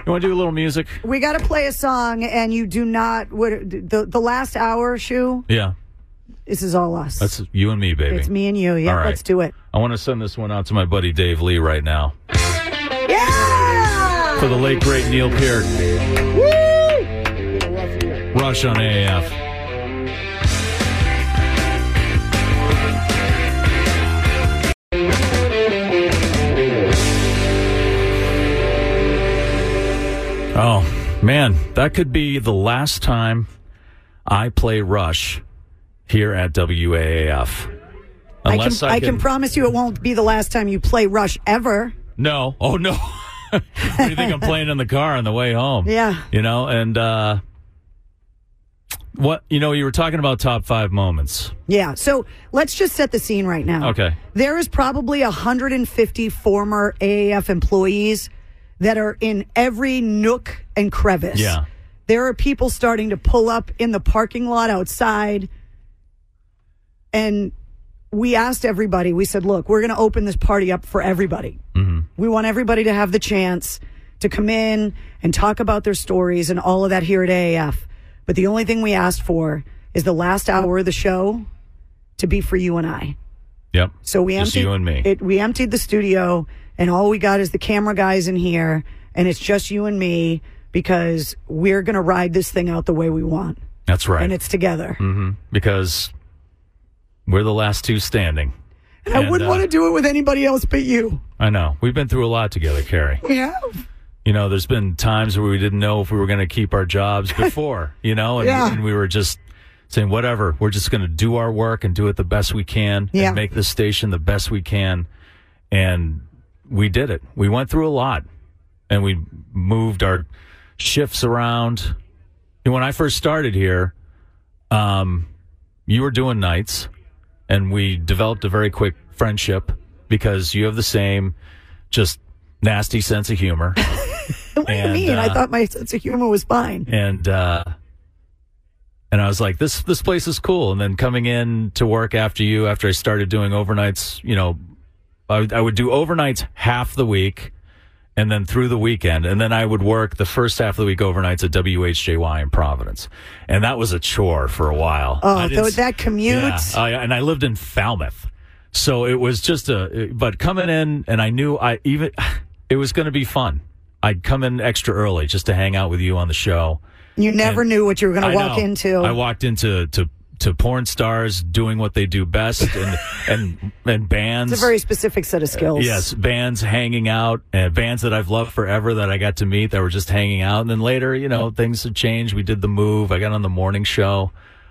You want to do a little music? We got to play a song, and you do not. The last hour, Shu? Yeah. This is all us. That's you and me, baby. It's me and you. Yeah, all right. Let's do it. I want to send this one out to my buddy Dave Lee right now. Yeah! For the late, great Neil Peart. Woo! Rush on AAF. Oh, man, that could be the last time I play Rush here at WAAF. I can promise you it won't be the last time you play Rush ever. No. Oh, no. What do you think I'm playing in the car on the way home? Yeah. You know, and you were talking about top 5 moments. Yeah. So let's just set the scene right now. Okay. There is probably 150 former AAF employees that are in every nook and crevice. Yeah. There are people starting to pull up in the parking lot outside. And we asked everybody, we said, look, we're going to open this party up for everybody. Mm-hmm. We want everybody to have the chance to come in and talk about their stories and all of that here at AAF. But the only thing we asked for is the last hour of the show to be for you and I. Yep. So we just emptied you and me. We emptied the studio, and all we got is the camera guys in here, and it's just you and me because we're going to ride this thing out the way we want. That's right. And it's together. Mm-hmm. Because we're the last two standing. And I wouldn't want to do it with anybody else but you. I know. We've been through a lot together, Carrie. We have. You know, there's been times where we didn't know if we were going to keep our jobs before, and we were just saying, whatever, we're just going to do our work and do it the best we can and make this station the best we can. And we did it. We went through a lot, and we moved our shifts around. And when I first started here, you were doing nights, and we developed a very quick friendship because you have the same just nasty sense of humor. What do you mean? I thought my sense of humor was fine. And I was like, this place is cool. And then coming in to work after I started doing overnights, I would do overnights half the week and then through the weekend. And then I would work the first half of the week overnights at WHJY in Providence. And that was a chore for a while. Oh, that commute? Yeah. And I lived in Falmouth. So it was just but coming in, and I knew it was going to be fun. I'd come in extra early just to hang out with you on the show. You never knew what you were going to walk into. I walked into porn stars doing what they do best, and bands. It's a very specific set of skills. Yes, bands hanging out, and bands that I've loved forever that I got to meet that were just hanging out. And then later, things had changed. We did the move. I got on the morning show.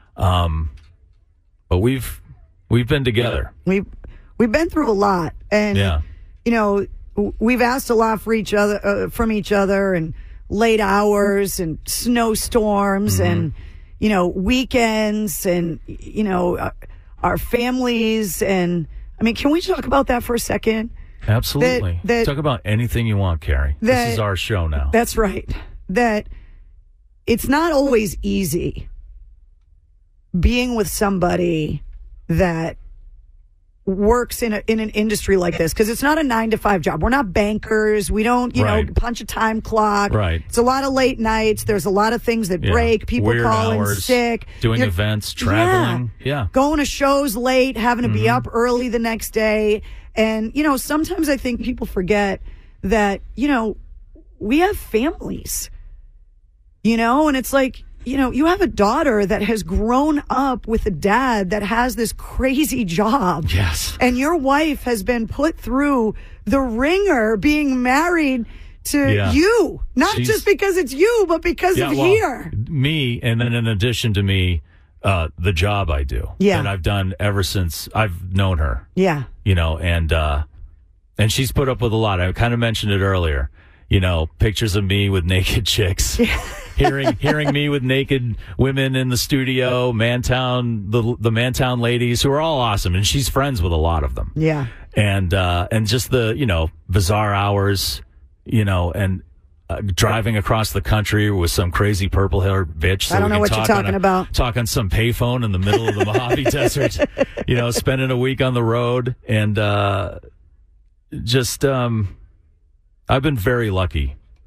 But we've been together. We've been through a lot, and we've asked a lot for each other from each other, and late hours and snowstorms and weekends and our families. And I mean, can we talk about that for a second? Absolutely. Talk about anything you want, Carrie. This is our show now. That's right. That it's not always easy being with somebody that works in an industry like this, because it's not a 9-to-5 job. We're not bankers. We don't, punch a time clock. Right. It's a lot of late nights. There's a lot of things that break. People weird calling hours, sick. Doing events, traveling. Yeah. Going to shows late, having to be up early the next day. And, sometimes I think people forget that, we have families, and it's like, you have a daughter that has grown up with a dad that has this crazy job. Yes. And your wife has been put through the ringer being married to you. Not just because it's you, but because of here. Me, and then in addition to me, the job I do. Yeah. That I've done ever since I've known her. Yeah. And she's put up with a lot. I kind of mentioned it earlier. Pictures of me with naked chicks. Yeah. hearing me with naked women in the studio, Mantown, the Mantown ladies, who are all awesome, and she's friends with a lot of them. Yeah. And just the, bizarre hours, and driving across the country with some crazy purple-haired bitch. So I don't know what you're talking about. Talk on some payphone in the middle of the Mojave Desert, spending a week on the road. And I've been very lucky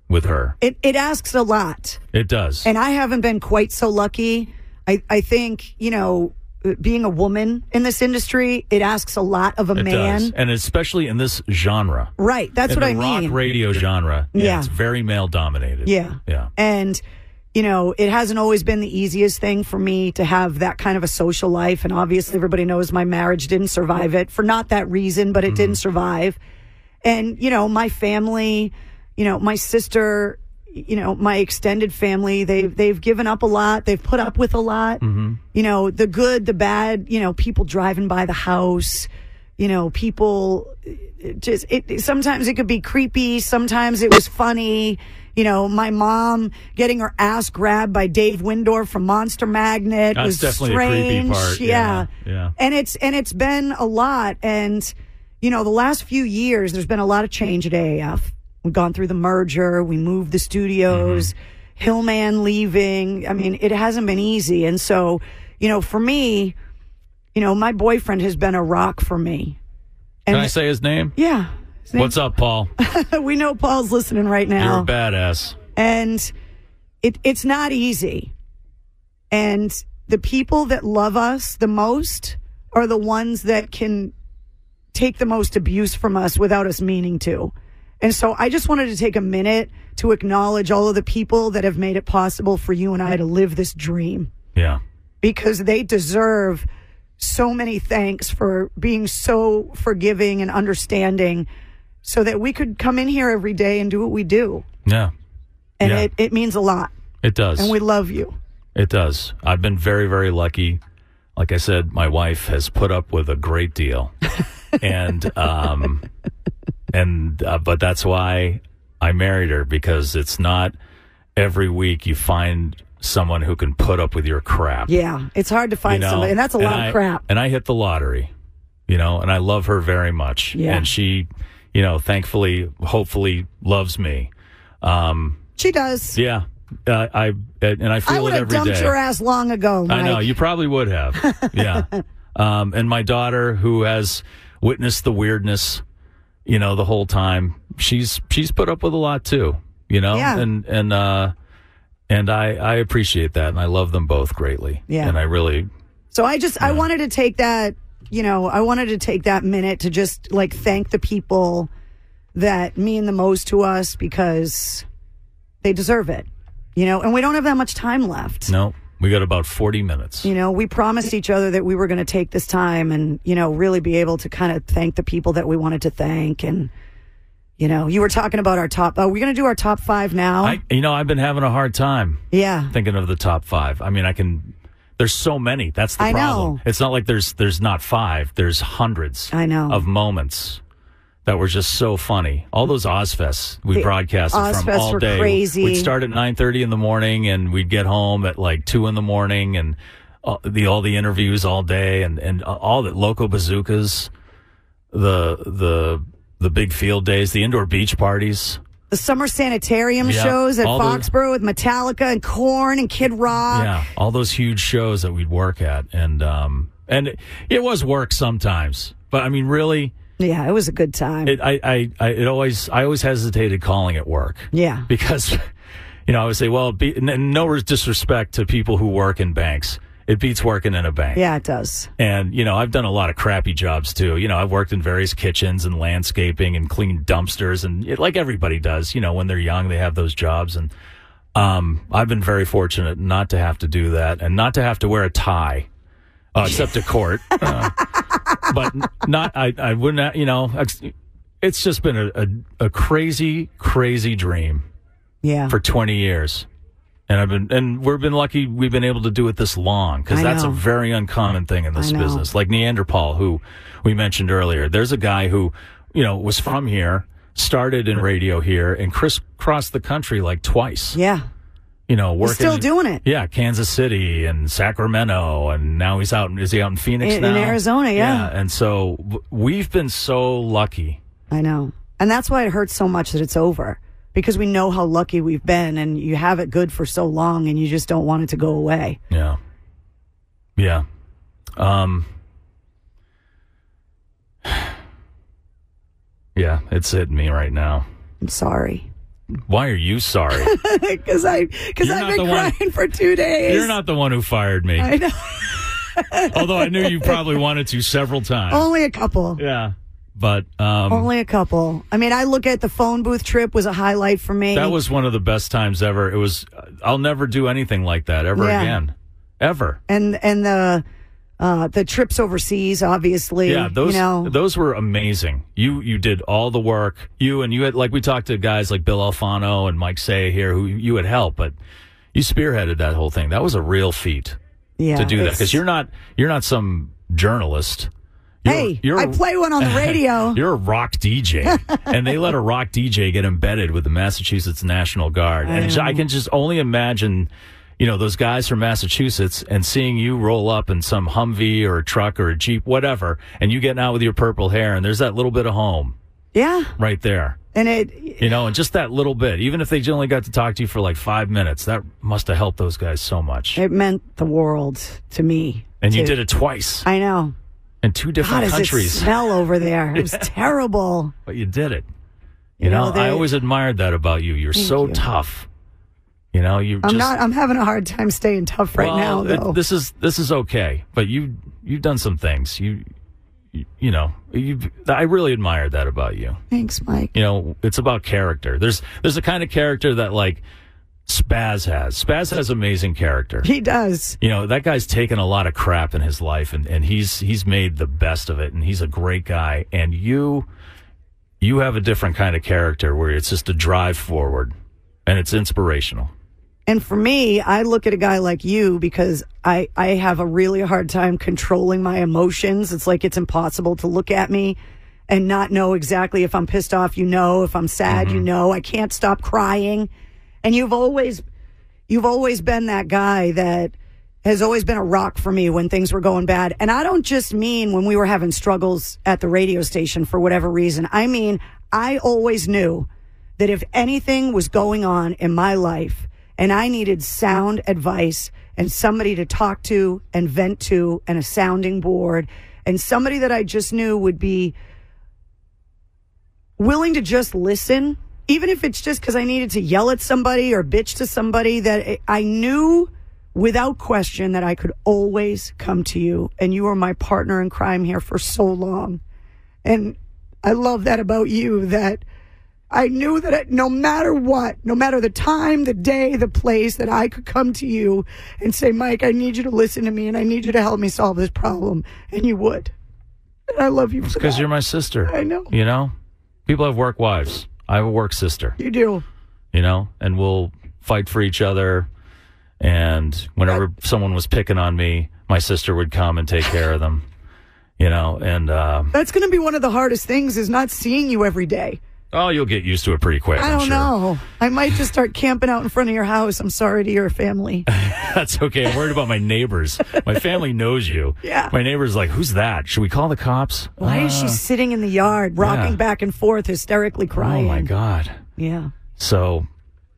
with her. It asks a lot. It does. And I haven't been quite so lucky. I think, being a woman in this industry, it asks a lot of a man. Does. And especially in this genre. Right. That's what I mean. The rock radio genre. Yeah. It's very male dominated. Yeah. Yeah. And, it hasn't always been the easiest thing for me to have that kind of a social life. And obviously everybody knows my marriage didn't survive it for not that reason, but it didn't survive. And, my family, my sister, my extended family, they've given up a lot. They've put up with a lot. The good, the bad, people driving by the house, people sometimes it could be creepy. Sometimes it was funny. My mom getting her ass grabbed by Dave Windorf from Monster Magnet was definitely strange. A creepy part. Yeah. And it's been a lot. And, the last few years, there's been a lot of change at AAF. We've gone through the merger. We moved the studios. Hillman leaving. I mean, it hasn't been easy. And so, for me, my boyfriend has been a rock for me. And can I say his name? Yeah. What's up, Paul? We know Paul's listening right now. You're a badass. And it's not easy. And the people that love us the most are the ones that can take the most abuse from us without us meaning to. And so I just wanted to take a minute to acknowledge all of the people that have made it possible for you and I to live this dream. Yeah. Because they deserve so many thanks for being so forgiving and understanding so that we could come in here every day and do what we do. Yeah. And it means a lot. It does. And we love you. It does. I've been very, very lucky. Like I said, my wife has put up with a great deal. But that's why I married her, because it's not every week you find someone who can put up with your crap. Yeah, it's hard to find somebody, and that's a lot of crap. And I hit the lottery, and I love her very much. Yeah. And she, thankfully, hopefully loves me. She does. Yeah. I feel it every day. I would have dumped your ass long ago, Mike. I know, you probably would have. Yeah. And my daughter, who has witnessed the weirdness, the whole time, she's put up with a lot too, Yeah. And I appreciate that, and I love them both greatly. Yeah. And I really. So I wanted to take that, I wanted to take that minute to just thank the people that mean the most to us, because they deserve it, and we don't have that much time left. No. We got about 40 minutes. We promised each other that we were going to take this time and, really be able to kind of thank the people that we wanted to thank. And, you were talking about our top. Are we going to do our top 5 now? I've been having a hard time. Yeah. Thinking of the top 5. I mean, there's so many. That's the problem. Know. It's not like there's not 5. There's hundreds of moments that were just so funny. All those Ozfests we broadcasted from all day. Crazy. We'd start at 9:30 in the morning, and we'd get home at 2 in the morning, and all the interviews all day, and all the Loco Bazookas, the big field days, the indoor beach parties, the summer sanitarium shows at Foxborough with Metallica and Korn and Kid Rock. Yeah, all those huge shows that we'd work at, and it was work sometimes, but I mean, really. Yeah, it was a good time. I always hesitated calling it work. Yeah. Because, I would say, well, no disrespect to people who work in banks. It beats working in a bank. Yeah, it does. And, I've done a lot of crappy jobs too. I've worked in various kitchens and landscaping and cleaned dumpsters, and like everybody does, when they're young, they have those jobs. And I've been very fortunate not to have to do that and not to have to wear a tie. Except to court. But I wouldn't, it's just been a crazy, crazy dream. Yeah. For 20 years. And we've been lucky we've been able to do it this long, because that's a very uncommon thing in this business. Like Neanderthal, who we mentioned earlier. There's a guy who, was from here, started in radio here, and crisscrossed the country twice. Yeah. Working. He's still doing it. Yeah, Kansas City and Sacramento, and now he's out. Is he out in Phoenix now? In Arizona, yeah. And so we've been so lucky. I know. And that's why it hurts so much that it's over, because we know how lucky we've been, and you have it good for so long, and you just don't want it to go away. Yeah. Yeah. Yeah, it's hitting me right now. I'm sorry. Why are you sorry? Because I've been crying for 2 days. You're not the one who fired me. I know. Although I knew you probably wanted to several times. Only a couple. Yeah. But only a couple. I mean, I look at the phone booth trip was a highlight for me. That was one of the best times ever. It was. I'll never do anything like that ever again, ever. And the trips overseas, obviously. Yeah, those were amazing. You did all the work. You had, like, we talked to guys like Bill Alfano and Mike Say here who you had helped, but you spearheaded that whole thing. That was a real feat to do that, because you're not some journalist. I play one on the radio. You're a rock DJ, and they let a rock DJ get embedded with the Massachusetts National Guard. And I can just only imagine, those guys from Massachusetts and seeing you roll up in some Humvee or a truck or a Jeep, whatever, and you getting out with your purple hair, and there's that little bit of home. Yeah. Right there. And and just that little bit, even if they only got to talk to you for like 5 minutes, that must have helped those guys so much. It meant the world to me. And you did it twice. I know. In 2 different countries. Does it smell over there? It was terrible. But you did it. I always admired that about you. You're so tough. I'm having a hard time staying tough right now, though. This is okay. But you've done some things. I really admired that about you. Thanks, Mike. It's about character. There's a kind of character that, like, Spaz has. Spaz has amazing character. He does. That guy's taken a lot of crap in his life, and he's made the best of it, and he's a great guy. And you have a different kind of character where it's just a drive forward, and it's inspirational. And for me, I look at a guy like you because I have a really hard time controlling my emotions. It's like it's impossible to look at me and not know exactly if I'm pissed off, if I'm sad, I can't stop crying. And you've always been that guy that has always been a rock for me when things were going bad. And I don't just mean when we were having struggles at the radio station for whatever reason. I mean, I always knew that if anything was going on in my life and I needed sound advice and somebody to talk to and vent to and a sounding board and somebody that I just knew would be willing to just listen, even if it's just because I needed to yell at somebody or bitch to somebody, that I knew without question that I could always come to you. And you were my partner in crime here for so long. And I love that about you, that I knew that no matter what, no matter the time, the day, the place, that I could come to you and say, Mike, I need you to listen to me and I need you to help me solve this problem. And you would. And I love you for that. Because you're my sister. I know. People have work wives. I have a work sister. You do. And we'll fight for each other. And whenever someone was picking on me, my sister would come and take care of them. And that's going to be one of the hardest things, is not seeing you every day. Oh, you'll get used to it pretty quick. I don't know. I might just start camping out in front of your house. I'm sorry to your family. That's okay. I'm worried about my neighbors. My family knows you. Yeah. My neighbor's like, who's that? Should we call the cops? Why is she sitting in the yard, rocking back and forth, hysterically crying? Oh, my God. Yeah. So,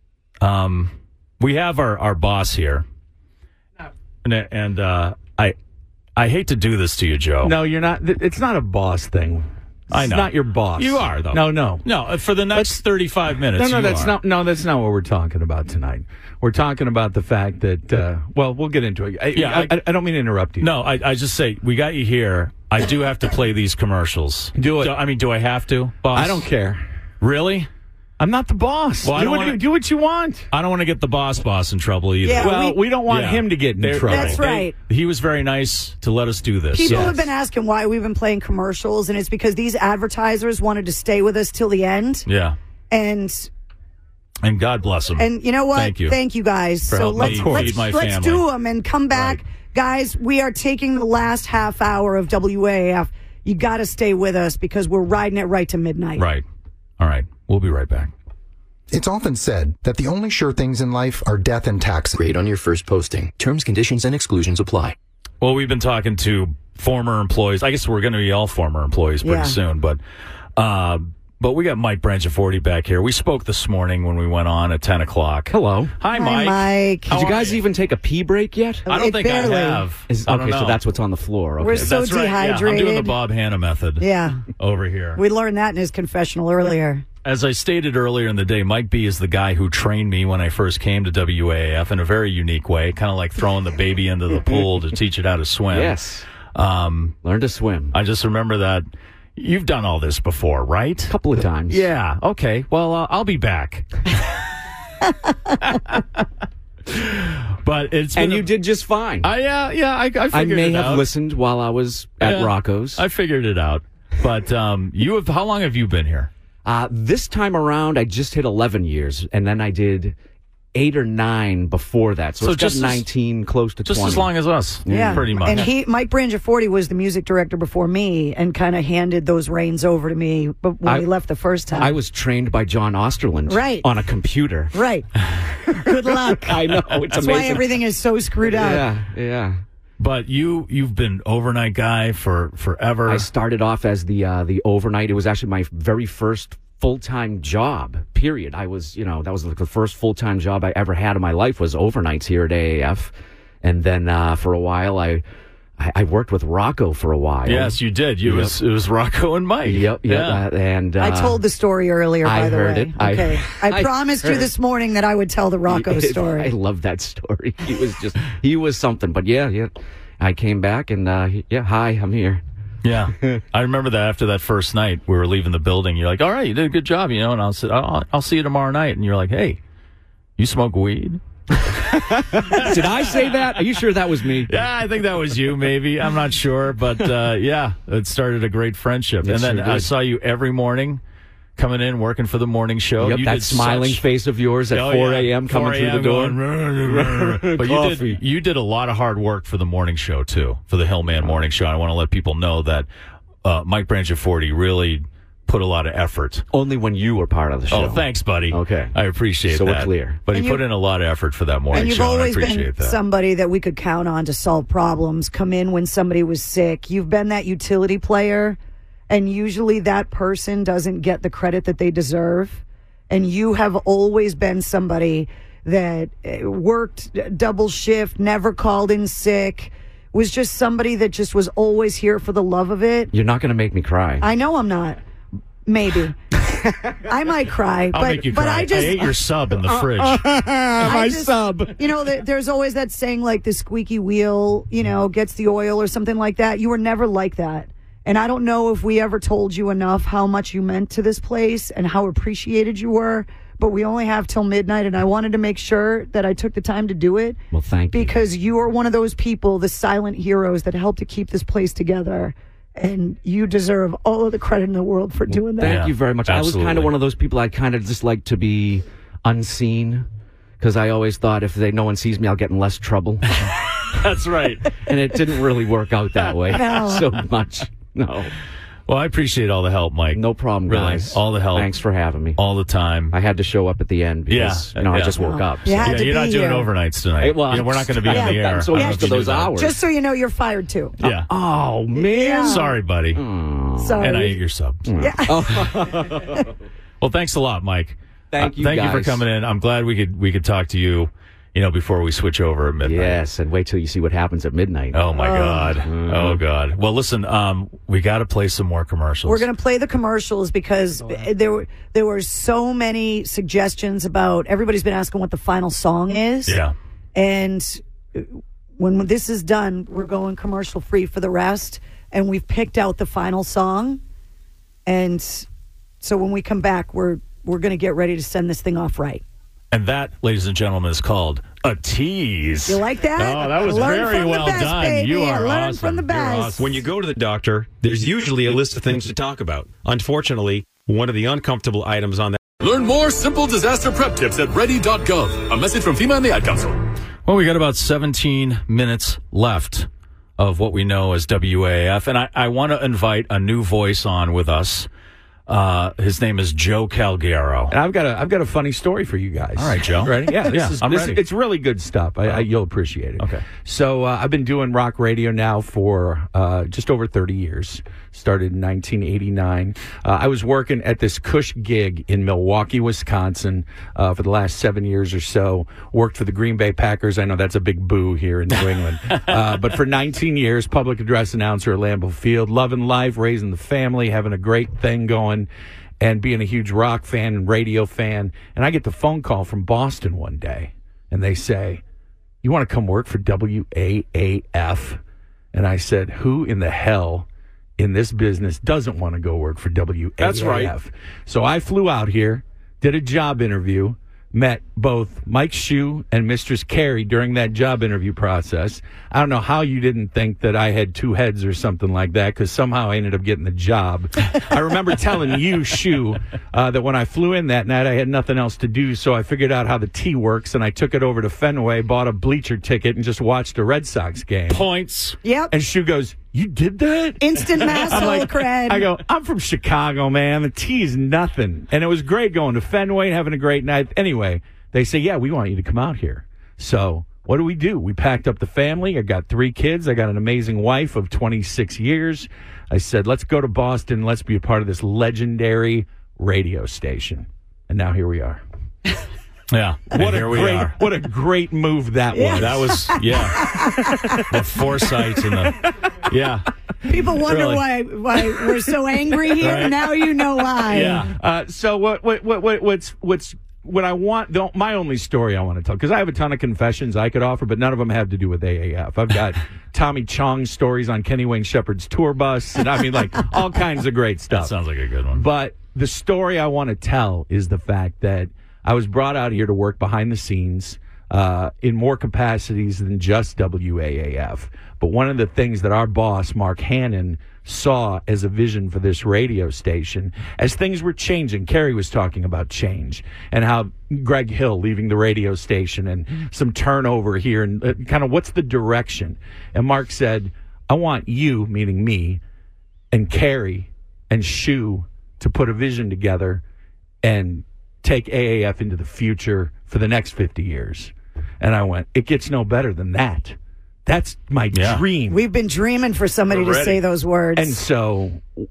we have our boss here. And I hate to do this to you, Joe. No, you're not. It's not a boss thing. I know. It's not your boss. You are, though. No. For the next 35 minutes. That's not what we're talking about tonight. We're talking about the fact that. We'll get into it. I don't mean to interrupt you. No, I just say we got you here. I do have to play these commercials. Do it. Do I have to, boss? I don't care. Really? I'm not the boss. Well, do what you want. I don't want to get the boss in trouble either. Yeah, we don't want him to get in trouble. That's right. He was very nice to let us do this. People have been asking why we've been playing commercials, and it's because these advertisers wanted to stay with us till the end. Yeah. And God bless them. And you know what? Thank you guys. So let's do them and come back. Right. Guys, we are taking the last half hour of WAAF. You got to stay with us because we're riding it right to midnight. Right. All right. We'll be right back. It's often said that the only sure things in life are death and taxes. Grade on your first posting. Terms, conditions, and exclusions apply. Well, we've been talking to former employees. I guess we're going to be all former employees pretty soon, but we got Mike Branciaforte back here. We spoke this morning when we went on at 10 o'clock. Hello. Hi, Mike. Did you guys even take a pee break yet? I don't think barely. I have. Okay, so that's what's on the floor. Okay. We're so that's dehydrated. Right. Yeah. I'm doing the Bob Hanna method. Yeah. Over here. We learned that in his confessional earlier. as I stated earlier in the day, Mike B is the guy who trained me when I first came to WAAF in a very unique way, kind of like throwing the baby into the pool to teach it how to swim. Yes. Learn to swim. I just remember that. You've done all this before, right? A couple of times. Yeah. Okay. Well, I'll be back. But you did just fine. I figured it out. I may have listened while I was at Rocco's. I figured it out. But how long have you been here? This time around, I just hit 11 years, and then I did 8 or 9 before that. So it's just 19, close to 20. Just as long as us. Yeah. Pretty much. And Mike Brangiaforti was the music director before me and kind of handed those reins over to me when we left the first time. I was trained by John Osterland on a computer. Right. Good luck. I know. It's That's amazing. why everything is so screwed up. Yeah. But you've been overnight guy for forever. I started off as the overnight. It was actually my very first full-time job, period. I was, that was like the first full-time job I ever had in my life was overnights here at AAF. And then for a while, I worked with Rocco for a while. Yes, you did. It was Rocco and Mike. Yep. Yeah. And I told the story earlier, by the way. I heard it. Okay. I promised you this morning that I would tell the Rocco story. I love that story. He was something. But yeah. I came back and, hi, I'm here. Yeah. I remember that after that first night, we were leaving the building. You're like, all right, you did a good job, and I'll see you tomorrow night. And you're like, hey, you smoke weed? Did I say that? Are you sure that was me? Yeah, I think that was you, maybe. I'm not sure. But, it started a great friendship. Yes, and then I saw you every morning coming in, working for the morning show. Yep, you that smiling face of yours at 4 a.m. coming through the door. But you did a lot of hard work for the morning show, too, for the Hillman Morning Show. I want to let people know that Mike Brangiaforti really put a lot of effort. Only when you were part of the show. Oh, thanks, buddy. Okay. I appreciate that. So we're clear. But he put in a lot of effort for that morning show. And you've always been somebody that we could count on to solve problems, come in when somebody was sick. You've been that utility player. And usually that person doesn't get the credit that they deserve. And you have always been somebody that worked double shift, never called in sick, was just somebody that just was always here for the love of it. You're not going to make me cry. I know I'm not. Maybe. I might cry. I'll make you cry. I ate your sub in the fridge. My sub. There's always that saying like the squeaky wheel, gets the oil or something like that. You were never like that. And I don't know if we ever told you enough how much you meant to this place and how appreciated you were, but we only have till midnight, and I wanted to make sure that I took the time to do it. Well, thank you. Because you are one of those people, the silent heroes that help to keep this place together, and you deserve all of the credit in the world for doing that. Thank you very much. Absolutely. I was kind of one of those people I kind of just like to be unseen, because I always thought if no one sees me, I'll get in less trouble. That's right. And it didn't really work out that way so much. No. Well, I appreciate all the help, Mike. No problem, guys. Really, all the help. Thanks for having me. All the time. I had to show up at the end because, I just woke up. So. Yeah, you're not doing overnights tonight. Well, we're not going to be on the air. So used to those hours. Just so you know, you're fired too. Yeah. Oh, man. Yeah. Sorry, buddy. Sorry. And I ate your sub. Yeah. Well, thanks a lot, Mike. Thank you, Thank guys. you for coming in. I'm glad we could talk to you, before we switch over at midnight. Yes, and wait till you see what happens at midnight. Oh, my God. Oh, God. Well, listen, we got to play some more commercials. We're going to play the commercials because there were so many suggestions about, everybody's been asking what the final song is. Yeah. And when this is done, we're going commercial free for the rest. And we've picked out the final song. And so when we come back, we're going to get ready to send this thing off right. And that, ladies and gentlemen, is called a tease. You like that? Oh, that was Learn very from well the best, done. Baby. You are Learn awesome. from the best. You're awesome. When you go to the doctor, there's usually a list of things to talk about. Unfortunately, one of the uncomfortable items on that. Learn more simple disaster prep tips at ready.gov. A message from FEMA and the Ad Council. Well, we got about 17 minutes left of what we know as WAAF, and I want to invite a new voice on with us. His name is Joe Calgaro. And I've got a funny story for you guys. All right, Joe. Ready? Yeah, I'm ready. It's really good stuff. You'll appreciate it. Okay. So I've been doing rock radio now for just over 30 years. Started in 1989. I was working at this Cush gig in Milwaukee, Wisconsin for the last 7 years or so. Worked for the Green Bay Packers. I know that's a big boo here in New England. But for 19 years, public address announcer at Lambeau Field. Loving life, raising the family, having a great thing going. and being a huge rock fan and radio fan. And I get the phone call from Boston one day, and they say, "You want to come work for WAAF?" And I said, "Who in the hell in this business doesn't want to go work for WAAF?" That's right. So I flew out here, did a job interview, met both Mike Shue and Mistress Carrie during that job interview process. I don't know how you didn't think that I had two heads or something like that, because somehow I ended up getting the job. I remember telling you, Shue, that when I flew in that night, I had nothing else to do, so I figured out how the T works, and I took it over to Fenway, bought a bleacher ticket, and just watched a Red Sox game. Points. Yep. And Shue goes, "You did that?" Instant Massimo cred. I go, "I'm from Chicago, man. The T is nothing." And it was great going to Fenway and having a great night. Anyway, they say, "Yeah, we want you to come out here." So what do? We packed up the family. I got 3 kids. I got an amazing wife of 26 years. I said, let's go to Boston. Let's be a part of this legendary radio station. And now here we are. Yeah. What a great move that was. That was, the foresight and the, People wonder why we're so angry here. Right. Now you know why. Yeah. So what I want, my only story I want to tell, because I have a ton of confessions I could offer, but none of them have to do with AAF. I've got Tommy Chong stories on Kenny Wayne Shepherd's tour bus, and I mean, like, all kinds of great stuff. That sounds like a good one. But the story I want to tell is the fact that I was brought out here to work behind the scenes in more capacities than just WAAF. But one of the things that our boss, Mark Hannon, saw as a vision for this radio station, as things were changing. Carrie was talking about change and how Greg Hill leaving the radio station and some turnover here and kind of what's the direction. And Mark said, "I want you," meaning me, and Carrie and Shue to put a vision together and take AAF into the future for the next 50 years. And I went, it gets no better than that. That's my dream. We've been dreaming for somebody to say those words. And so,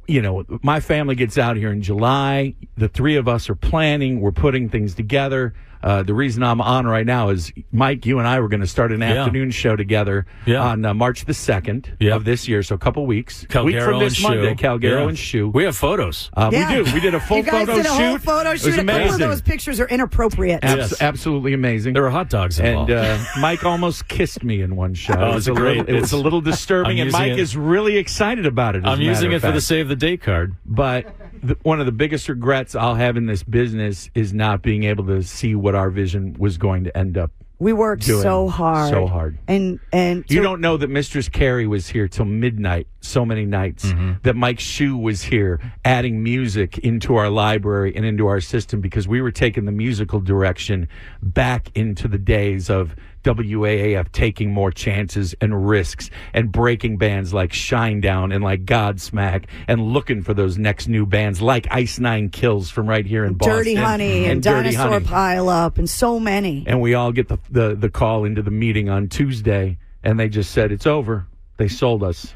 my family gets out here in July. The 3 of us are planning. We're putting things together. The reason I'm on right now is, Mike, you and I were going to start an afternoon show together on March the 2nd of this year, so a couple weeks. Calgaro week from this and Monday, Shue. Calgaro and Shue. We have photos. We do. We did a full photo shoot. You guys did a whole photo shoot. It was amazing. A couple of those pictures are inappropriate. Absolutely amazing. There were hot dogs involved. And Mike almost kissed me in one shot. Oh, It was a little disturbing, and Mike is really excited about it. I'm using it for the save the date card. But one of the biggest regrets I'll have in this business is not being able to see what our vision was going to end up. We worked so hard. So hard. And you don't know that Mistress Carrie was here till midnight so many nights, that Mike Shue was here adding music into our library and into our system, because we were taking the musical direction back into the days of WAAF taking more chances and risks and breaking bands like Shinedown and like Godsmack and looking for those next new bands like Ice Nine Kills from right here in Boston. Dirty Honey and Dinosaur Pile Up and so many. And we all get the call into the meeting on Tuesday, and they just said, it's over. They sold us.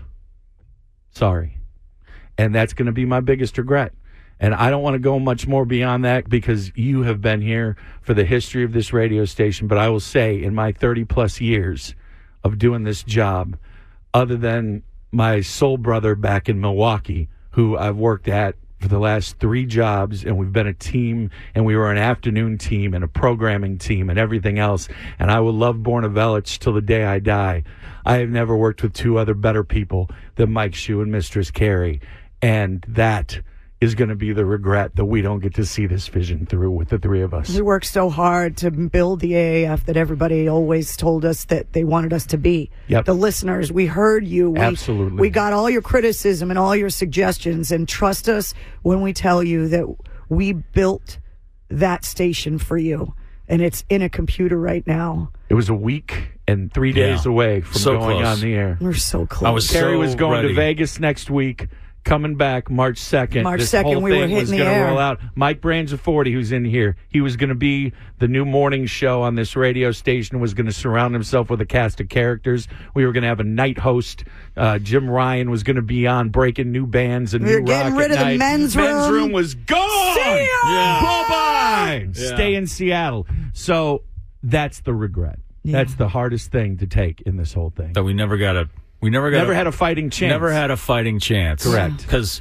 Sorry. And that's going to be my biggest regret. And I don't want to go much more beyond that, because you have been here for the history of this radio station. But I will say, in my 30-plus years of doing this job, other than my soul brother back in Milwaukee, who I've worked at for the last 3 jobs, and we've been a team, and we were an afternoon team and a programming team and everything else, and I will love Borna Velic till the day I die. I have never worked with 2 other better people than Mike Shue and Mistress Carrie, and that is going to be the regret that we don't get to see this vision through with the 3 of us. We worked so hard to build the AAF that everybody always told us that they wanted us to be. Yep. The listeners, we heard you. Absolutely. We got all your criticism and all your suggestions, and trust us when we tell you that we built that station for you, and it's in a computer right now. It was a week and 3 days away from going on the air. We're so close. Carrie was going to Vegas next week. Coming back March 2nd. March this 2nd, whole we were thing hitting was the going to air. roll out. Mike Branzaforti, who's in here, he was going to be the new morning show on this radio station, was going to surround himself with a cast of characters. We were going to have a night host. Jim Ryan was going to be on breaking new bands and we were getting rid of the men's room. Men's room was gone. See ya! Bye-bye. Yeah. Stay in Seattle. So that's the regret. Yeah. That's the hardest thing to take in this whole thing. That we never had a fighting chance. Never had a fighting chance. Correct. Because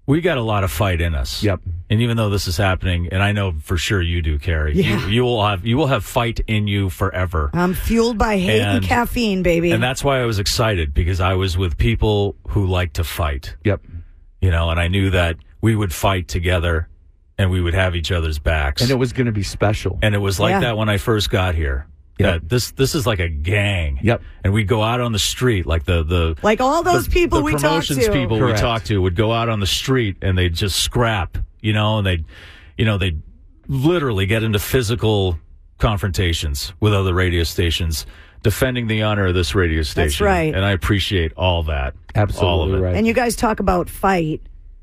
we got a lot of fight in us. Yep. And even though this is happening, and I know for sure you do, Carrie, you will have fight in you forever. I'm fueled by hate and caffeine, baby. And that's why I was excited, because I was with people who like to fight. Yep. And I knew that we would fight together and we would have each other's backs. And it was going to be special. And it was like that when I first got here. Yep. This is like a gang. Yep. And we'd go out on the street, like like all those people we talked to. The promotions people Correct. we talked to would go out on the street and they'd just scrap, and they'd literally get into physical confrontations with other radio stations, defending the honor of this radio station. That's right. And I appreciate all that. Absolutely all of it. right. And you guys talk about fight.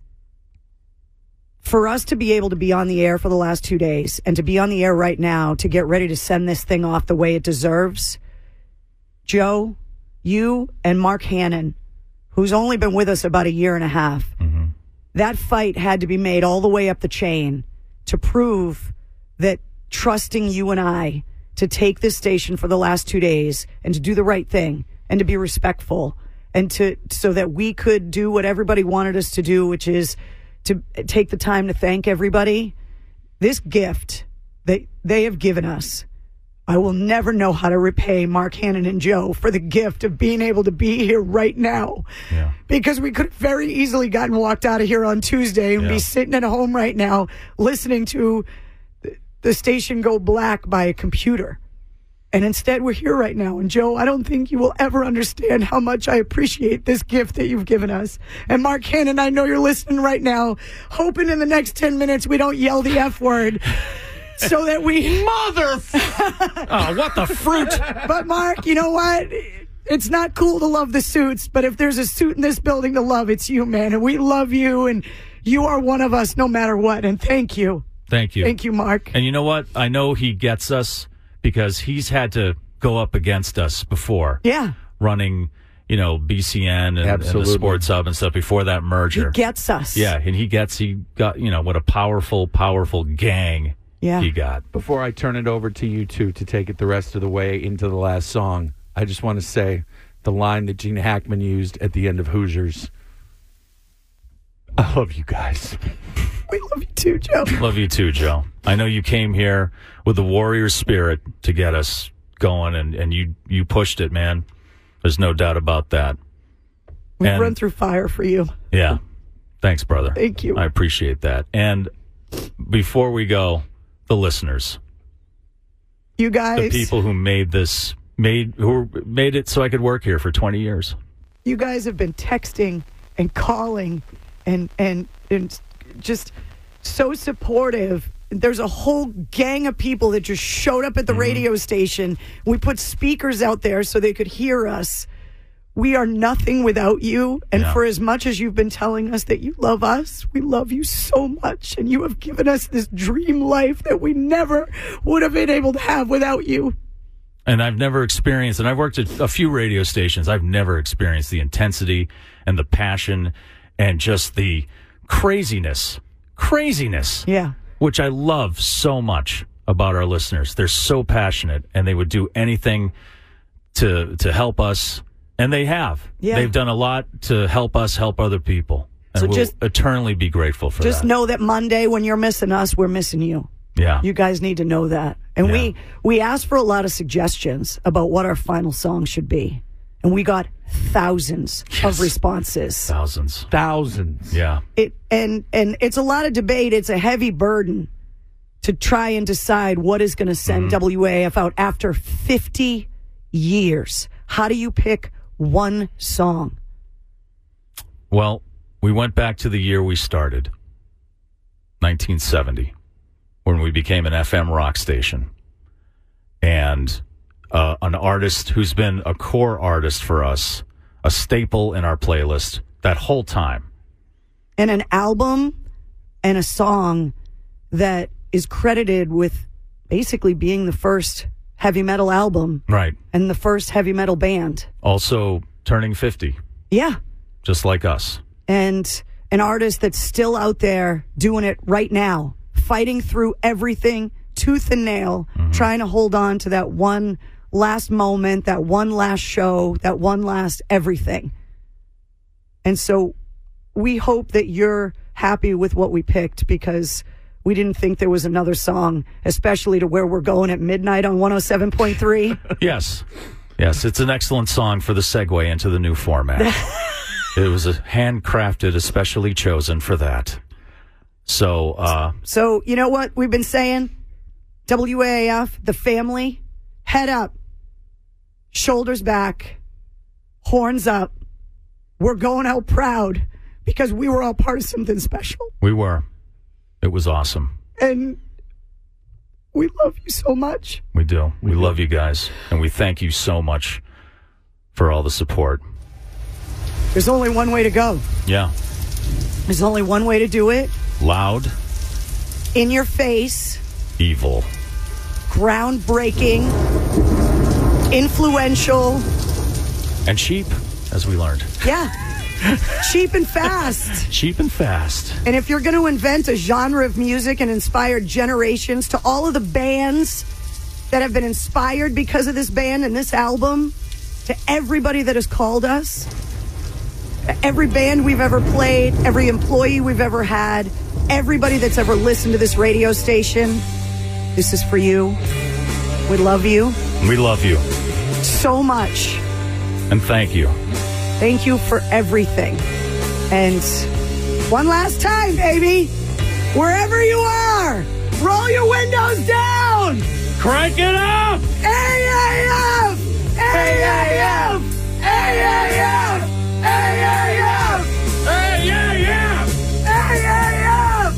For us to be able to be on the air for the last 2 days and to be on the air right now to get ready to send this thing off the way it deserves, Joe, you and Mark Hannon, who's only been with us about a year and a half, that fight had to be made all the way up the chain to prove that trusting you and I to take this station for the last 2 days and to do the right thing and to be respectful and so that we could do what everybody wanted us to do, which is to take the time to thank everybody. This gift that they have given us, I will never know how to repay Mark Hannon and Joe for the gift of being able to be here right now. Yeah. Because we could have very easily gotten walked out of here on Tuesday and be sitting at home right now listening to the station go black by a computer. And instead, we're here right now. And Joe, I don't think you will ever understand how much I appreciate this gift that you've given us. And Mark Hannon, I know you're listening right now, hoping in the next 10 minutes we don't yell the F word so that we... Oh, what the fruit! But Mark, you know what? It's not cool to love the suits, but if there's a suit in this building to love, it's you, man. And we love you, and you are one of us no matter what. And thank you. Thank you. Thank you, Mark. And you know what? I know he gets us, because he's had to go up against us before. Yeah. Running, BCN and the Sports Hub and stuff before that merger. He gets us. Yeah, and he got, what a powerful, powerful gang he got. Before I turn it over to you two to take it the rest of the way into the last song, I just want to say the line that Gene Hackman used at the end of Hoosiers. I love you guys. We love you too, Joe. Love you too, Joe. I know you came here with the warrior spirit to get us going, and you pushed it, man. There's no doubt about that. We've run through fire for you. Yeah. Thanks, brother. Thank you. I appreciate that. And before we go, the listeners. You guys. The people who made it so I could work here for 20 years. You guys have been texting and calling and just so supportive. There's a whole gang of people that just showed up at the radio station. We put speakers out there so they could hear us. We are nothing without you. And for as much as you've been telling us that you love us, we love you so much. And you have given us this dream life that we never would have been able to have without you. And I've never experienced, and I've worked at a few radio stations, I've never experienced the intensity and the passion and just the craziness, which I love so much about our listeners. They're so passionate, and they would do anything to help us, and they have. Yeah. They've done a lot to help us help other people, and so we'll eternally be grateful for that. Just know that Monday, when you're missing us, we're missing you. Yeah. You guys need to know that. And we asked for a lot of suggestions about what our final song should be. And we got thousands of responses. Thousands. Yeah. And it's a lot of debate. It's a heavy burden to try and decide what is going to send WAF out after 50 years. How do you pick one song? Well, we went back to the year we started, 1970, when we became an FM rock station. And an artist who's been a core artist for us, a staple in our playlist that whole time. And an album and a song that is credited with basically being the first heavy metal album. Right. And the first heavy metal band. Also turning 50. Yeah. Just like us. And an artist that's still out there doing it right now, fighting through everything, tooth and nail, trying to hold on to that one last moment, that one last show, that one last everything. And so we hope that you're happy with what we picked because we didn't think there was another song, especially to Where We're Going at Midnight on 107.3. Yes, it's an excellent song for the segue into the new format. It was handcrafted, especially chosen for that. So you know what we've been saying? WAAF, the family, head up, shoulders back, horns up. We're going out proud because we were all part of something special. We were. It was awesome. And we love you so much. We do. We love you guys. And we thank you so much for all the support. There's only one way to go. Yeah. There's only one way to do it. Loud. In your face. Evil. Groundbreaking. Influential. And cheap, as we learned. Yeah. Cheap and fast. Cheap and fast. And if you're going to invent a genre of music and inspire generations, to all of the bands that have been inspired because of this band and this album, to everybody that has called us, every band we've ever played, every employee we've ever had, everybody that's ever listened to this radio station, this is for you. We love you. We love you. So much. And thank you. Thank you for everything. And one last time, baby, wherever you are, roll your windows down. Crank it up. AAF! AAF! AAF! AAF! AAF! AAF!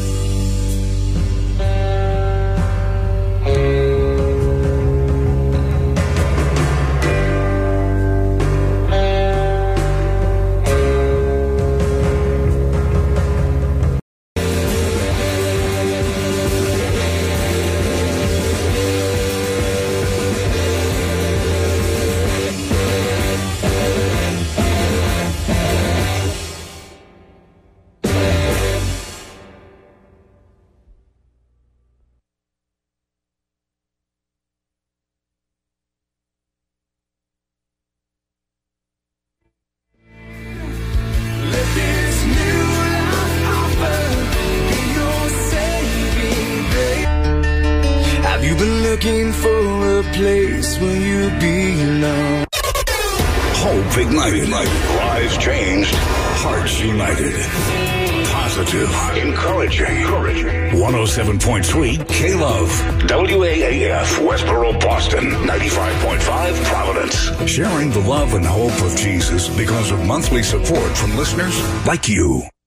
Looking for a place where you belong. Hope ignited. Lives changed. Hearts united. Positive. Encouraging. 107.3 K-Love. WAAF, Westboro, Boston. 95.5 Providence. Sharing the love and hope of Jesus because of monthly support from listeners like you.